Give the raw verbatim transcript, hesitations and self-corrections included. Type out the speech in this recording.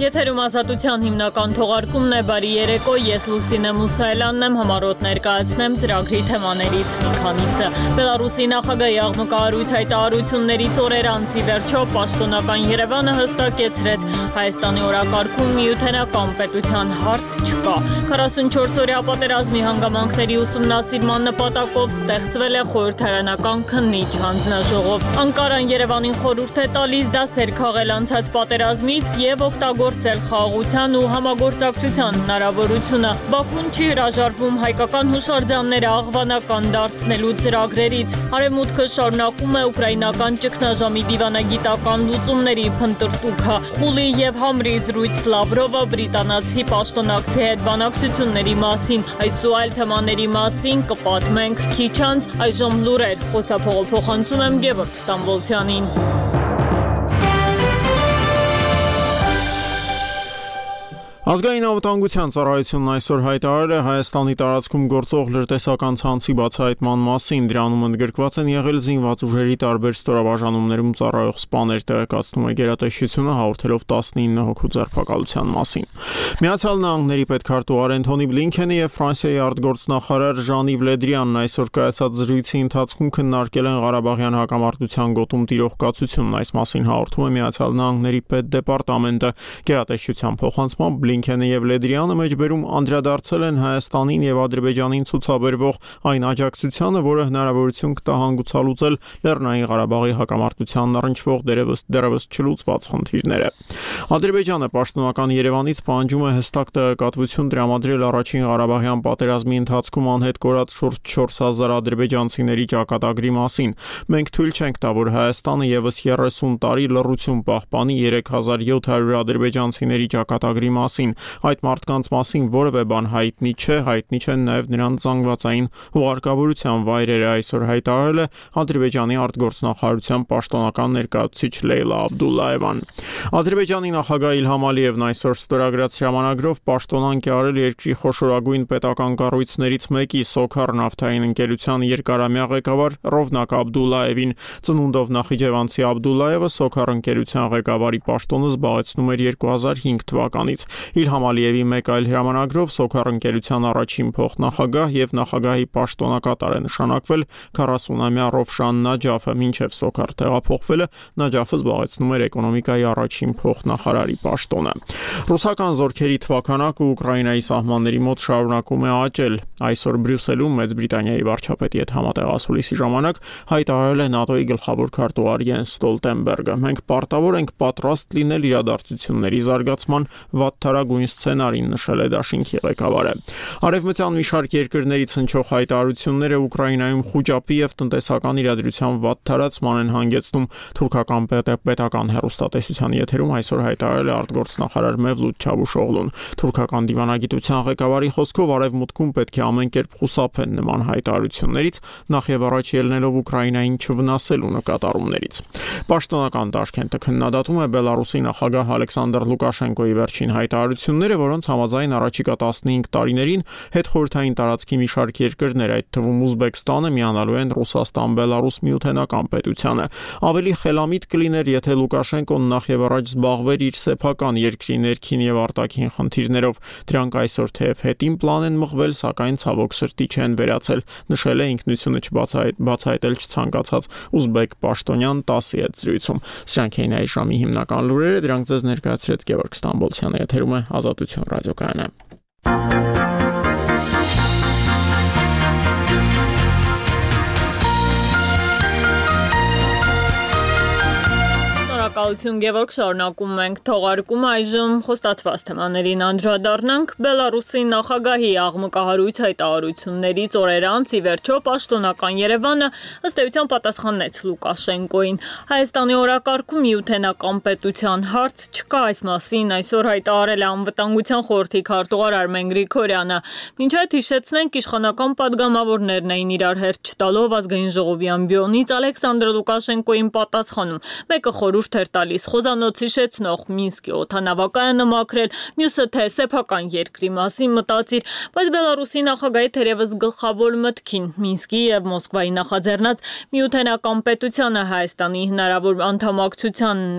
Եթերում ազատության հիմնական թողարկումն է, բարի երեկո, ես Լուսինե Մուսայելյանն եմ, համառոտ ներկայացնեմ ծրագրի թեմաներից մի քանիսը։ Բելարուսի նախագահի աղմկահարույց հայտարարություններից օրեր անց ի վերջո պաշտոնական Երևանը հստակեցրեց Հայաստանի օրակարգում միութենական պետության հարց չկա։ քառասունչորս-օրյա պատերազմի հանգամանքների ուսումնասիրման նպատակով ստեղծվել է խորհրդարանական քննիչ հանձնաժողով։ Անկարան Երևանին խորհուրդ է տալիս դասեր քաղել անցած պատերազմից եւ օգտագործել խաղաղության ու համագործակցության հնարավորությունը։ Բաքուն չի հրաժարվում հայկական հուշարձանները աղվանական դարձնելու ծրագրերից։ Արևմուտքը շարունակում է ուկրաինական ճգնաժամի դիվանագիտական լուծումների փնտրտուքը։ Խուլի եւ Համրի զրույց Լավրովը բրիտանացի պաշտոնակցի հետ բանակցությունների մասին։ Այս ու այլ թեմաների մասին կպատմենք քիչ անց, այժմ լուրեր, խոսափողոփոխանցում եմ Գևորգ Ստամբոլցյանին։ Ազգային անվտանգության ծառայությունն այսօր հայտարարել է Հայաստանի տարածքում գործող լրտեսական ցանցի բացահայտման մասին։ Դրանում ընդգրկված են եղել զինված ուժերի տարբեր ստորաբաժանումներում ծառայող սպաներ, տեղեկացնում է գերատեսչությունը, հաղորդելով տասնինը հոգու ձերբակալության մասին։ Միացյալ Նահանգների պետքարտուղար Անթոնի Բլինքենը եւ Ֆրանսիայի արտգործնախարար Ժան-Իվ Լեդրյանն այսօր կայացած զրույցի ընթացքում քննարկել են Ղարաբաղյան հակամարտության գոտում տիրող կացությունն։ Այս մասին հաղորդում է Միացյալ Նահանգների պետդեպարտամենտը։ Գերատեսչության փոխանցմամբ Բլինքենը եւ Լեդրյանը մեջբերում անդրադարձել են Հայաստանին եւ Ադրբեջանին ցուցաբերվող այն աջակցությանը, որը հնարավորություն կտա հանգուցալուծել Լեռնային Ղարաբաղի հակամարտությանն առնչվող դեռևս դեռևս չլուծված խնդիրները։ Ադրբեջանը պաշտոնական Երևանից պահանջում է հստակ տեղեկատվություն տրամադրել առաջին Ղարաբաղյան պատերազմի ընթացքում անհետ կորած շուրջ չորս հազար ադրբեջանցիների ճակատագրի մասին։ Մենք թույլ չենք տա, որ Հայաստանը եւս երեսուն տարի լռություն պահպանի երեք հազար յոթ հարյուր ադրբեջանցիների ճակատագրի մասին։ Այդ մարդկանց մասին որևէ բան հայտնի չէ, հայտնի չեն նաև նրանց զանգվածային հուղարկավորության վայրերը, այսօր հայտարարել է Ադրբեջանի արտգործնախարարության պաշտոնական ներկայացուցիչ Լեյլա Աբդուլլաևան։ Ադրբեջանի նախագահ Իլհամ Ալիևն այսօր ստորագրած հրամանագրով պաշտոնանկ է արել երկրի խոշորագույն պետական կառույցներից մեկի Սոքար նավթային ընկերության երկարամյա ղեկավար Ռովնակ Աբդուլլաևին։ Ծնունդով նախիջևանցի Աբդուլլաևը Սոքար ընկերության ղեկավարի պաշտոնը զբաղեցնում էր երկու հազար հինգ թվականից։ Իլհամ Ալիևի մեկ այլ հրամանագրով Սոքար ընկերության առաջին փոխնախագահ եւ նախագահի պաշտոնակատար է նշանակվել քառասունամյա Ռովշան Նաջաֆը, մինչեւ Սոքար տեղափոխվելը Նաջաֆը զբաղեցնում էր էկոնոմիկայի առաջին փոխնախարարի պաշտոնը։ Ռուսական զորքերի թվականակը Ուկրաինայի սահմանների մոտ շարունակում է աճել։ Այսօր Բրյուսելում Մեծ Բրիտանիայի վարչապետի հետ համատեղ ասուլիսի ժամանակ հայտարարել է ՆԱՏՕ-ի գլխավոր քարտուղար Յենս Ստոլտենբերգը։ Մենք պարտավոր ենք պատրաստ լինել իրադարձությունների զարգացման վատթարագույն սցենարին, նշել է դաշինքի ղեկավարը։ Արևմտյան մի շարք երկրներից հնչող հայտարարությունները Ուկրաինայում խուճապի եւ տնտեսական իրադրության վատթարացման են հանգեցնում։ Թուրքական պետական հեռուստատեսության եթերում այսօր հայտարարել է արտգործնախարար Մևլութ Չավուշօղլուն։ Թուրքական դիվանագիտության ղեկավարի խոսքով Արևմուտքում պետք է ամեն կերպ խուսափեն նման հայտարարություններից, նախ եւ առաջ ելնելով Ուկրաինային չվնասելու նկատառումներից։ Պաշտոնական դաշքենթը քննադատում է Բելարուսի նախագահ Ալեքսանդր Լուկաշենկոյի վերջին հայտարարությունները, որոնց համաձայն առաջիկա տասնհինգ տարիներին հետխորհրդային տարածքի մի շարք երկրներ, այդ թվում Ուզբեկստանը, միանալու են Ռուսաստան-Բելարուս միութենական պետությանը։ Ավելի խելամիտ կլիներ, եթե Լուկաշենկոն նախ եւ առաջ զբաղվեր իր սեփական երկրի ներքին եւ արտաքին խնդիրներով։ Դրանք այսօր թեև հետին պլան են մղվել, սակայն ցավոք սրտի չեն վերացել, նշել է ինքնությունը չբացահայտել չցանկացած ուզբեկ պաշտոնյան տասի հետ զրույցում։ Սրանք էին այս ժամի հիմնական լուրերը, դրանք ձեզ ներկայացրեց Գևորգ Ստամբոլցյանը, եթերում է Ազատություն ռադիոկայանը։ Շնորհակալություն Գևորգ, շարունակում ենք թողարկումը, այժմ խոստացված թեմաներին անդրադառնանք։ Բելարուսի նախագահի աղմկահարույց հայտարարություններից օրեր անց ի վերջո պաշտոնական Երևանը ըստ էության պատասխանեց Լուկաշենկոին։ Հայաստանի օրակարգում միութենական պետության հարց չկա, այս մասին այսօր հայտարարել է անվտանգության խորհրդի քարտուղար Արմեն Գրիգորյանը։ Մինչ այդ հիշեցնենք, իշխանական падգամավորներն էին իրար հերթ չտալով ազգային ժողովի ամբիոնից Ալեքսանդր Լուկաշենկոին պատասխանում։ Մեկը խորհուրդ էր տալիս խոզանոց հիշեցնող Մինսկի օդանավակայանը մաքրել, մյուսը թե սեփական երկրի մասին մտածիր, բայց Բելարուսի նախագահի թերևս գլխավոր մտքին Մինսկի եւ Մոսկվայի նախաձեռնած միութենական պետությանը Հայաստանի հնարավոր անդամակցությանն